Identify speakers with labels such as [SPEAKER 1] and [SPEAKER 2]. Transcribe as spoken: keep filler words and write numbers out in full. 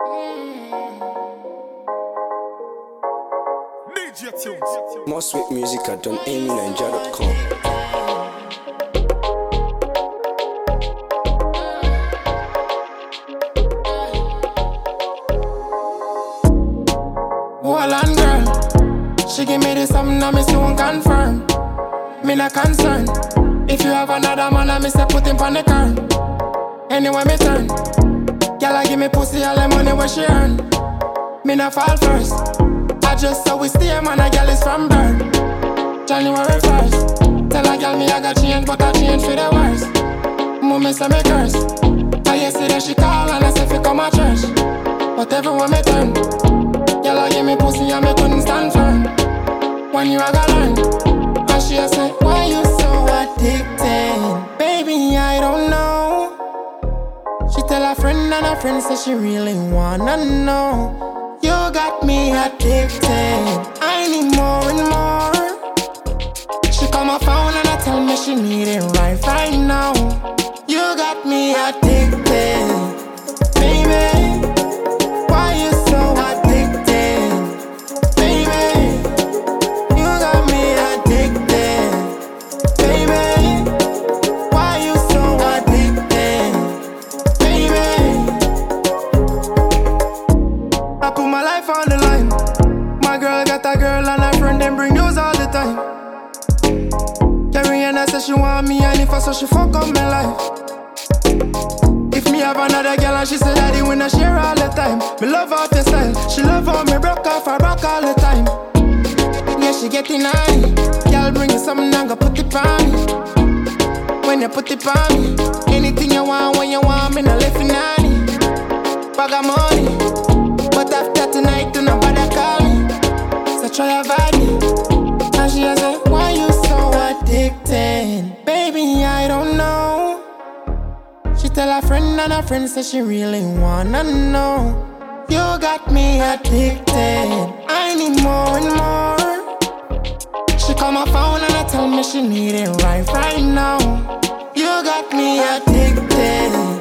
[SPEAKER 1] More sweet music at don amy ninja dot com.
[SPEAKER 2] Holland girl, she give me this something that me soon confirm. Me not concerned. If you have another man, I me say put him on the car. Anyway me turn, girl I give me pussy all the money where she earn. Me not fall first. I just saw we stay man, a girl is from birth. January first, tell a girl me I got change, but I change for the worse. Mommy say me curse. I yesterday she call and I say fi come a church. But everywhere me turn, girl I give me pussy and me couldn't stand firm. When you a got learn, and she a say, why you so addicted? Baby I don't know. She tell her friend and her friend say she really wanna know. You got me addicted. I need more and more. She call my phone and I tell me she need it right, right now. You got me addicted. Baby, why you so addicted? Baby, you got me addicted. Baby, why you so addicted? Baby, I put my life on the line. My girl got a girl and her friend them bring news all the time. Carrie and I say she want me and if I so she fuck up my life. If me have another girl and she say daddy when I share all the time. Me love off your style, she love how me broke off her back all the time. Yeah, she getting high. Girl bring you something and go put it on me. When you put it on me, anything you want when you want me, no left in nanny. Bag of money, but after tonight do nobody call me. So try avoid me. And she a say, why you so addicted? Baby, I don't know. She tell her friend and her friend say she really wanna know. You got me addicted. I need more and more. She call my phone and I tell me she need it right, right now. You got me addicted.